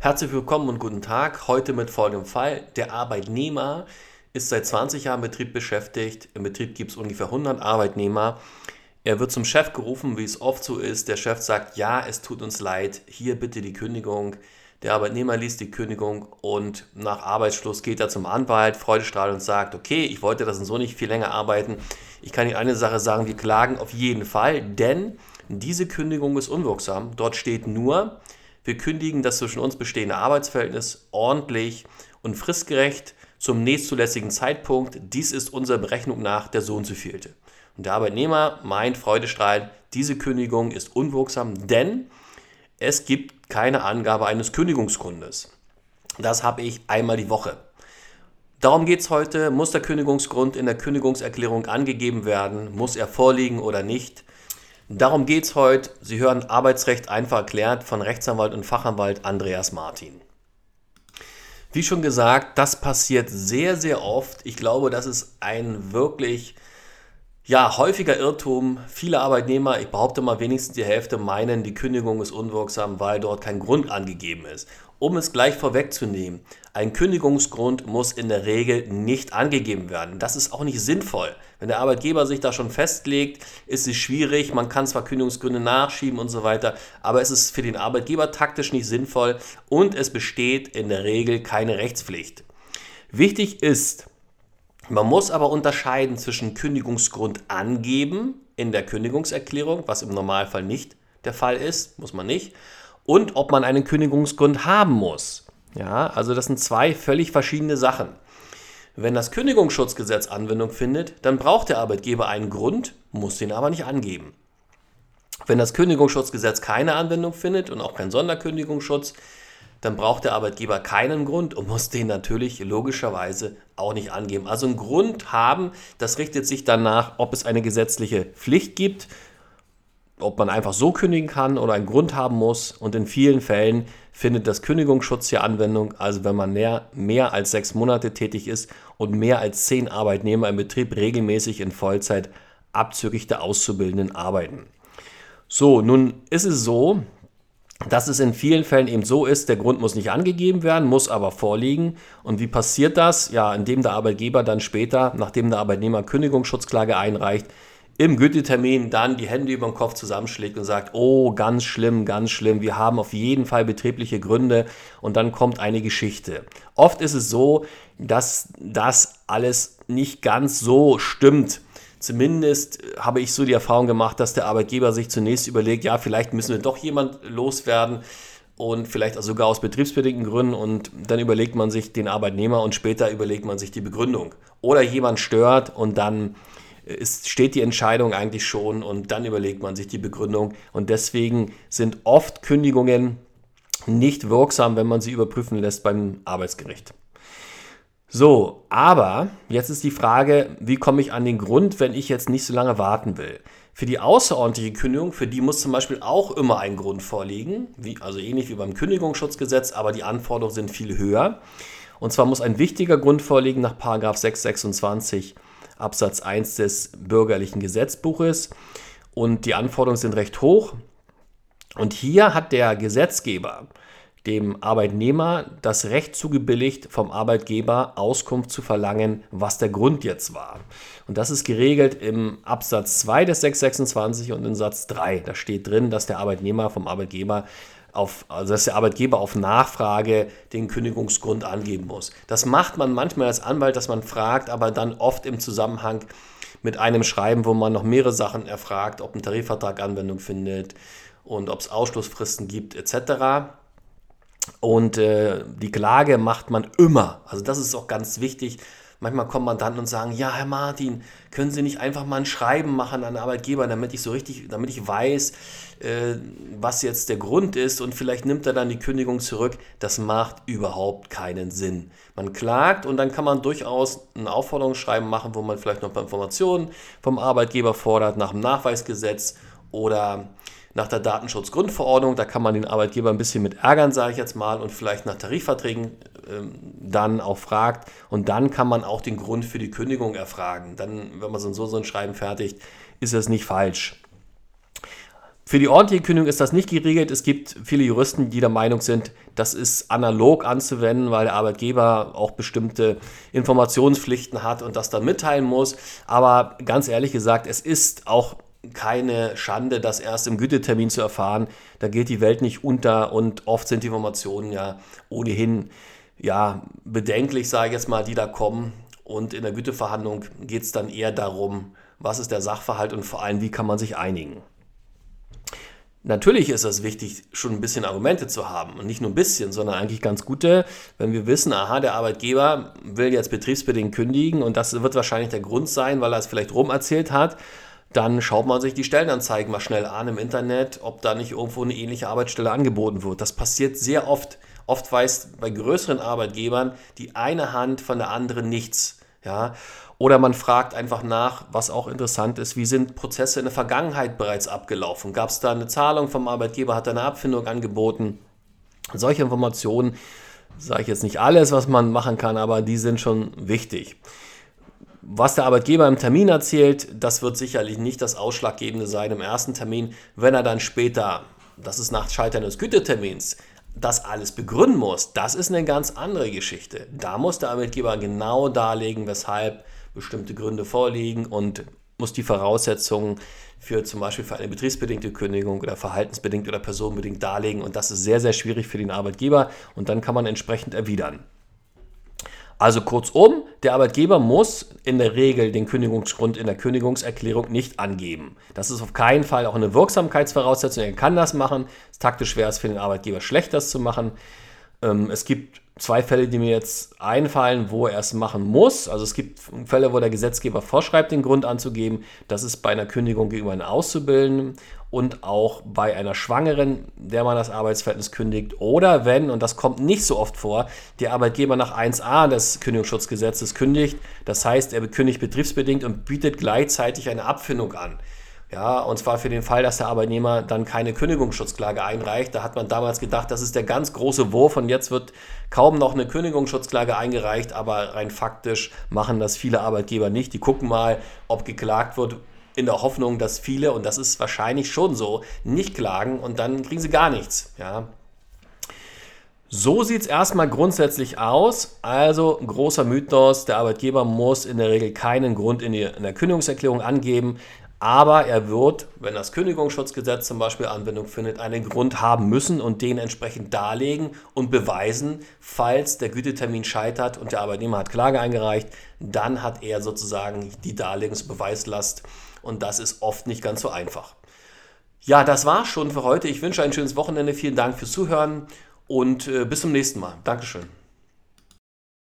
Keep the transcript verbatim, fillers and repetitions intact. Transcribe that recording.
Herzlich willkommen und guten Tag. Heute mit folgendem Fall. Der Arbeitnehmer ist seit zwanzig Jahren im Betrieb beschäftigt. Im Betrieb gibt es ungefähr hundert Arbeitnehmer. Er wird zum Chef gerufen, wie es oft so ist. Der Chef sagt, ja, es tut uns leid, hier bitte die Kündigung. Der Arbeitnehmer liest die Kündigung und nach Arbeitsschluss geht er zum Anwalt, freudestrahlend und sagt, okay, ich wollte das und so nicht viel länger arbeiten. Ich kann Ihnen eine Sache sagen, wir klagen auf jeden Fall, denn diese Kündigung ist unwirksam. Dort steht nur, wir kündigen das zwischen uns bestehende Arbeitsverhältnis ordentlich und fristgerecht zum nächstzulässigen Zeitpunkt. Dies ist unserer Berechnung nach der so und so vielte. Und der Arbeitnehmer meint freudestrahlend, diese Kündigung ist unwirksam, denn es gibt keine Angabe eines Kündigungsgrundes. Das habe ich einmal die Woche. Darum geht es heute. Muss der Kündigungsgrund in der Kündigungserklärung angegeben werden? Muss er vorliegen oder nicht? Darum geht es heute. Sie hören Arbeitsrecht einfach erklärt von Rechtsanwalt und Fachanwalt Andreas Martin. Wie schon gesagt, das passiert sehr, sehr oft. Ich glaube, das ist ein wirklich ja, häufiger Irrtum. Viele Arbeitnehmer, ich behaupte mal wenigstens die Hälfte, meinen, die Kündigung ist unwirksam, weil dort kein Grund angegeben ist. Um es gleich vorwegzunehmen, ein Kündigungsgrund muss in der Regel nicht angegeben werden. Das ist auch nicht sinnvoll. Wenn der Arbeitgeber sich da schon festlegt, ist es schwierig. Man kann zwar Kündigungsgründe nachschieben und so weiter, aber es ist für den Arbeitgeber taktisch nicht sinnvoll und es besteht in der Regel keine Rechtspflicht. Wichtig ist, man muss aber unterscheiden zwischen Kündigungsgrund angeben in der Kündigungserklärung, was im Normalfall nicht der Fall ist, muss man nicht, und ob man einen Kündigungsgrund haben muss. Ja, also das sind zwei völlig verschiedene Sachen. Wenn das Kündigungsschutzgesetz Anwendung findet, dann braucht der Arbeitgeber einen Grund, muss den aber nicht angeben. Wenn das Kündigungsschutzgesetz keine Anwendung findet und auch kein Sonderkündigungsschutz, dann braucht der Arbeitgeber keinen Grund und muss den natürlich logischerweise auch nicht angeben. Also einen Grund haben, das richtet sich danach, ob es eine gesetzliche Pflicht gibt, ob man einfach so kündigen kann oder einen Grund haben muss. Und in vielen Fällen findet das Kündigungsschutz hier Anwendung. Also wenn man mehr, mehr als sechs Monate tätig ist und mehr als zehn Arbeitnehmer im Betrieb regelmäßig in Vollzeit abzüglich der Auszubildenden arbeiten. So, nun ist es so, dass es in vielen Fällen eben so ist, der Grund muss nicht angegeben werden, muss aber vorliegen. Und wie passiert das? Ja, indem der Arbeitgeber dann später, nachdem der Arbeitnehmer Kündigungsschutzklage einreicht, im Gütetermin dann die Hände über den Kopf zusammenschlägt und sagt, oh, ganz schlimm, ganz schlimm, wir haben auf jeden Fall betriebliche Gründe und dann kommt eine Geschichte. Oft ist es so, dass das alles nicht ganz so stimmt. Zumindest habe ich so die Erfahrung gemacht, dass der Arbeitgeber sich zunächst überlegt, ja, vielleicht müssen wir doch jemand loswerden und vielleicht auch sogar aus betriebsbedingten Gründen und dann überlegt man sich den Arbeitnehmer und später überlegt man sich die Begründung. Oder jemand stört und dann ist, steht die Entscheidung eigentlich schon und dann überlegt man sich die Begründung und deswegen sind oft Kündigungen nicht wirksam, wenn man sie überprüfen lässt beim Arbeitsgericht. So, aber jetzt ist die Frage, wie komme ich an den Grund, wenn ich jetzt nicht so lange warten will? Für die außerordentliche Kündigung, für die muss zum Beispiel auch immer ein Grund vorliegen, wie, also ähnlich wie beim Kündigungsschutzgesetz, aber die Anforderungen sind viel höher. Und zwar muss ein wichtiger Grund vorliegen nach Paragraph sechshundertsechsundzwanzig Absatz eins des bürgerlichen Gesetzbuches und die Anforderungen sind recht hoch. Und hier hat der Gesetzgeber dem Arbeitnehmer das Recht zugebilligt, vom Arbeitgeber Auskunft zu verlangen, was der Grund jetzt war. Und das ist geregelt im Absatz zwei des sechshundertsechsundzwanzig und in Satz drei. Da steht drin, dass der Arbeitnehmer vom Arbeitgeber auf, also dass der Arbeitgeber auf Nachfrage den Kündigungsgrund angeben muss. Das macht man manchmal als Anwalt, dass man fragt, aber dann oft im Zusammenhang mit einem Schreiben, wo man noch mehrere Sachen erfragt, ob ein Tarifvertrag Anwendung findet und ob es Ausschlussfristen gibt et cetera. Und äh, die Klage macht man immer. Also das ist auch ganz wichtig. Manchmal kommen Mandanten und sagen, ja, Herr Martin, können Sie nicht einfach mal ein Schreiben machen an den Arbeitgeber, damit ich so richtig, damit ich weiß, äh, was jetzt der Grund ist und vielleicht nimmt er dann die Kündigung zurück. Das macht überhaupt keinen Sinn. Man klagt und dann kann man durchaus ein Aufforderungsschreiben machen, wo man vielleicht noch ein paar Informationen vom Arbeitgeber fordert, nach dem Nachweisgesetz oder nach der Datenschutzgrundverordnung. Da kann man den Arbeitgeber ein bisschen mit ärgern, sage ich jetzt mal, und vielleicht nach Tarifverträgen ähm, dann auch fragt. Und dann kann man auch den Grund für die Kündigung erfragen. Dann, wenn man so, so ein Schreiben fertigt, ist das nicht falsch. Für die ordentliche Kündigung ist das nicht geregelt. Es gibt viele Juristen, die der Meinung sind, das ist analog anzuwenden, weil der Arbeitgeber auch bestimmte Informationspflichten hat und das dann mitteilen muss. Aber ganz ehrlich gesagt, es ist auch keine Schande, das erst im Gütetermin zu erfahren. Da geht die Welt nicht unter und oft sind die Informationen ja ohnehin ja, bedenklich, sage ich jetzt mal, die da kommen. Und in der Güteverhandlung geht es dann eher darum, was ist der Sachverhalt und vor allem, wie kann man sich einigen. Natürlich ist es wichtig, schon ein bisschen Argumente zu haben und nicht nur ein bisschen, sondern eigentlich ganz gute, wenn wir wissen, aha, der Arbeitgeber will jetzt betriebsbedingt kündigen und das wird wahrscheinlich der Grund sein, weil er es vielleicht rum erzählt hat, dann schaut man sich die Stellenanzeigen mal schnell an im Internet, ob da nicht irgendwo eine ähnliche Arbeitsstelle angeboten wird. Das passiert sehr oft. Oft weiß bei größeren Arbeitgebern die eine Hand von der anderen nichts. Ja? Oder man fragt einfach nach, was auch interessant ist, wie sind Prozesse in der Vergangenheit bereits abgelaufen? Gab es da eine Zahlung vom Arbeitgeber, hat er eine Abfindung angeboten? Solche Informationen, sage ich jetzt nicht alles, was man machen kann, aber die sind schon wichtig. Was der Arbeitgeber im Termin erzählt, das wird sicherlich nicht das Ausschlaggebende sein im ersten Termin. Wenn er dann später, das ist nach Scheitern des Gütetermins, das alles begründen muss, das ist eine ganz andere Geschichte. Da muss der Arbeitgeber genau darlegen, weshalb bestimmte Gründe vorliegen und muss die Voraussetzungen für zum Beispiel für eine betriebsbedingte Kündigung oder verhaltensbedingt oder personenbedingt darlegen. Und das ist sehr, sehr schwierig für den Arbeitgeber und dann kann man entsprechend erwidern. Also kurzum, der Arbeitgeber muss in der Regel den Kündigungsgrund in der Kündigungserklärung nicht angeben. Das ist auf keinen Fall auch eine Wirksamkeitsvoraussetzung. Er kann das machen. Es ist taktisch schwer, es für den Arbeitgeber schlecht, das zu machen. Ähm, es gibt zwei Fälle, die mir jetzt einfallen, wo er es machen muss. Also es gibt Fälle, wo der Gesetzgeber vorschreibt, den Grund anzugeben. Das ist bei einer Kündigung gegenüber einem Auszubildenden und auch bei einer Schwangeren, der man das Arbeitsverhältnis kündigt. Oder wenn, und das kommt nicht so oft vor, der Arbeitgeber nach eins a des Kündigungsschutzgesetzes kündigt. Das heißt, er kündigt betriebsbedingt und bietet gleichzeitig eine Abfindung an. Ja, und zwar für den Fall, dass der Arbeitnehmer dann keine Kündigungsschutzklage einreicht. Da hat man damals gedacht, das ist der ganz große Wurf und jetzt wird kaum noch eine Kündigungsschutzklage eingereicht, aber rein faktisch machen das viele Arbeitgeber nicht. Die gucken mal, ob geklagt wird, in der Hoffnung, dass viele, und das ist wahrscheinlich schon so, nicht klagen und dann kriegen sie gar nichts. Ja. So sieht es erstmal grundsätzlich aus. Also großer Mythos, der Arbeitgeber muss in der Regel keinen Grund in, die, in der Kündigungserklärung angeben. Aber er wird, wenn das Kündigungsschutzgesetz zum Beispiel Anwendung findet, einen Grund haben müssen und den entsprechend darlegen und beweisen, falls der Gütetermin scheitert und der Arbeitnehmer hat Klage eingereicht, dann hat er sozusagen die Darlegungs- und Beweislast und das ist oft nicht ganz so einfach. Ja, das war's schon für heute. Ich wünsche ein schönes Wochenende. Vielen Dank fürs Zuhören und äh, bis zum nächsten Mal. Dankeschön.